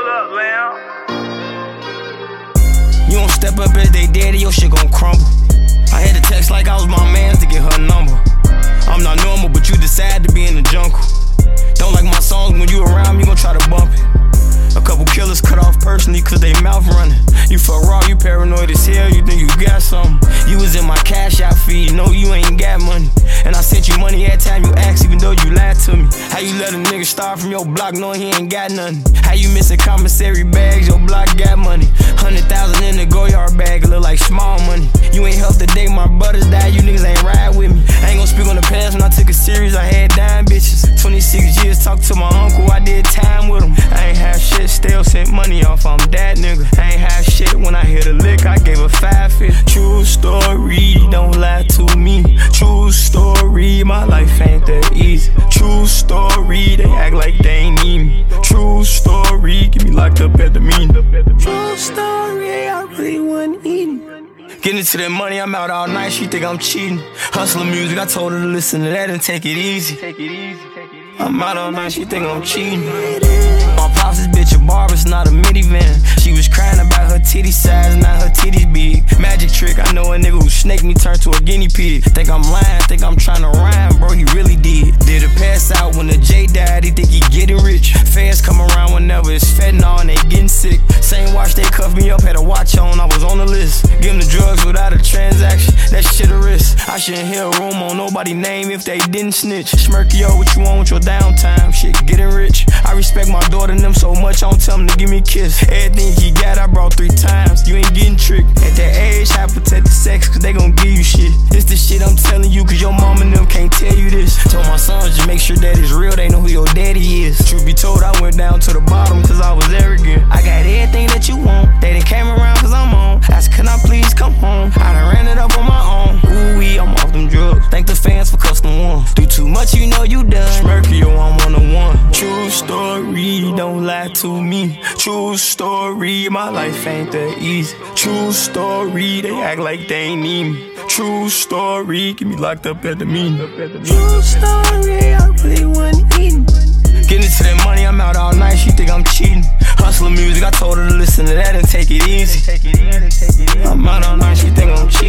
Hold up, Lamb. You don't step up as they daddy, your shit gon' crumble. I had to text like I was my man to get her number. I'm not normal, but you decide to be in the jungle. Don't like my songs, when you around me, gon' try to bump it. A couple killers cut off personally cause they mouth running. You fuck raw, you paranoid as hell, you think you got something. You was in my cash out feed, no you ain't got money. And I sent you money every time you asked even though you lied to me. How you let a nigga start from your block knowing he ain't got nothing? How you missing commissary bags, your block got money. 100,000 in the Goyard bag, it look like small money. You ain't helped the day my brothers died, you niggas ain't ride with me. I ain't gon' speak on the past when I took it serious, I had dime bitches. 26 years, talked to my uncle, I did time with him. I ain't have shit, still sent money off, I'm that nigga. I ain't have shit, when I hit a lick, I gave a 5-5. True story, don't lie to me. True story, my life ain't that easy. True story, they act like they ain't need me. True story, get me locked up at the mean. True story, I really wasn't eating. Getting into that money, I'm out all night, she think I'm cheating. Hustling music, I told her to listen to that and take it easy. I'm out all night, she think I'm cheating. My pops this bitch a barber, it's not a minivan. She was crying about her titty size, not her titties big. Magic trick, I know a nigga who snaked me turned to a guinea pig. Think I'm lying, think I'm trying to rhyme, bro, he really did. Did a pass out when the J died, he think he getting rich. Fans come around whenever it's fentanyl and they getting sick. Same watch they cuffed me up, had a watch on, I was on the list. Give them the drugs without a transaction, that shit a risk. I shouldn't hear a room on nobody's name if they didn't snitch. Smirky, yo, what you want with your downtime? Shit, getting rich. I respect my daughter and them so much, I don't tell them to give me a kiss. Everything he got, I brought 3 times. You ain't getting tricked. At that age, I protect the sex, cause they gon' give you shit. This the shit I'm telling you, cause your mom and them can't tell you this. Told my sons, just make sure that it's real, they know who your daddy is. Truth be told, I went down to the bottom, cause I was arrogant. I got everything that you want, they done came around cause I'm on. Asked, can I please come home? I done ran it up on my own. Ooh-wee, I'm off them drugs. Thank the fans for custom ones. Do too much, you know you done. Smirky, yo, I'm 1-on-1. True story, don't lie to me. True story, my life ain't that easy. True story, they act like they ain't need me. True story, get me locked up at the mean. True story, I really wasn't eating. Getting into that money, I'm out all night, she think I'm cheating. Hustling music, I told her to listen to that and take it easy. I'm out all night, she think I'm cheating.